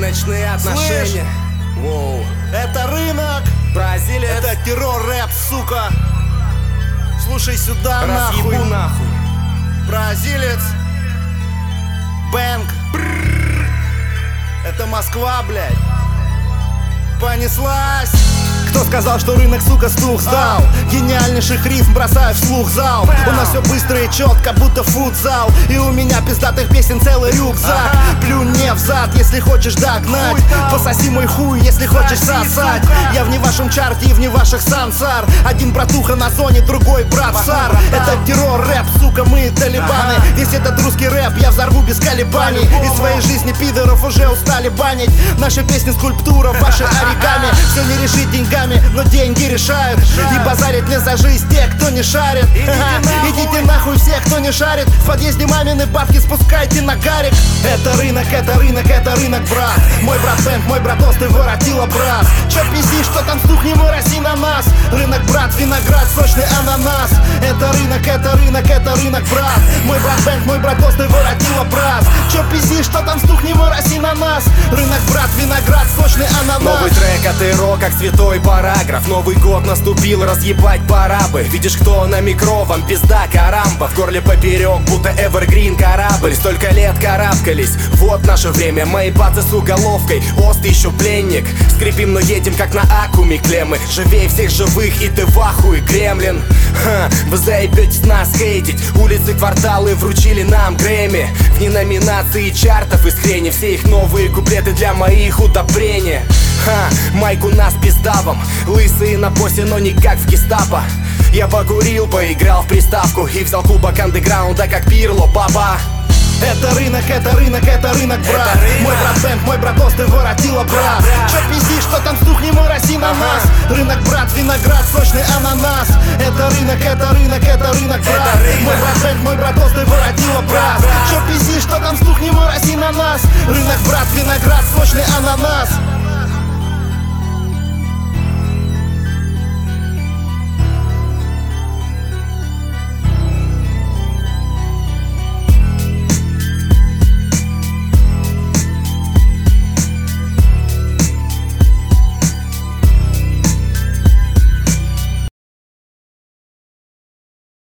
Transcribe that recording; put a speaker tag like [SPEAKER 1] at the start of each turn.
[SPEAKER 1] Рыночные отношения. Воу.
[SPEAKER 2] Это рынок,
[SPEAKER 1] Бразилия.
[SPEAKER 2] это террор, рэп, сука. Слушай сюда,
[SPEAKER 1] Разъебу
[SPEAKER 2] нахуй.
[SPEAKER 1] нахуй.
[SPEAKER 2] Бразилец, бэнк. Это Москва, блядь. Понеслась. Кто сказал, что рынок, сука, стух сдал? Гениальнейших рифм бросаю вслух зал. У нас все быстро и четко, будто футзал. И у меня пиздатых песен целый рюкзак. Плюнь мне в зад, если хочешь догнать. Пососи мой хуй, если хочешь сосать. Я вне вашем чарте и вне ваших сансар. Один братуха на зоне, другой брат сар. Это террор, рэп, сука, мы талибаны. Весь этот русский рэп я взорву без колебаний. Из своей жизни пидоров уже устали банить. Наши песни скульптура, ваши оригами. Все не решить деньгами, но деньги решают. И базарить не за жизнь те, кто не шарит. Идите нахуй все, кто не шарит. В подъезде мамины бабки спускайте на карик. Это рынок, это рынок, это рынок, брат. Мой брат бэнк, мой брат толстый воротила, брат. Чё пиздишь, что там стухни, мороси на нас. Рынок, брат, виноград, сочный ананас. Это рынок, это рынок, это рынок, брат. Мой брат бэнк, мой брат толстый воротила, брат. Чё пиздишь, что там стухни, мороси на нас. Рынок, брат, виноград, сочный ананас.
[SPEAKER 1] Новый трек от Эро, как святой параграф. Новый год наступил, разъебать пора бы. Видишь, кто на микро, вам пизда карамба. В горле поперек, будто эвергрин корабль. Столько лет карабкались, вот наше время. Мои бацы с уголовкой, Ост еще пленник. Скрипим, но едем как на акуме клеммы. Живей всех живых, и ты в ахуе, Кремлин. Ха, вы заебетесь нас хейтить. Улицы, кварталы вручили нам Грэмми. Вне номинации чартов из хрени. Все их новые куплеты для моих удобрений. Ха, майк у нас пиздавом. Лысые на посе, но никак в гестапо. Я покурил, поиграл в приставку и взял кубок андеграунда, как Пирло, папа.
[SPEAKER 2] Это рынок, это рынок, это рынок, брат. Мой брат бэнк, мой брат толстый воротила, брат. Чё пиздишь, что там стухни, мороси на нас. Рынок, брат, виноград, сочный ананас. Это рынок, это рынок, это рынок, брат. Мой брат бэнк, мой брат толстый воротила, брат. Чё пиздишь, что там стухни, мороси на нас. Рынок, брат, виноград, сочный ананас.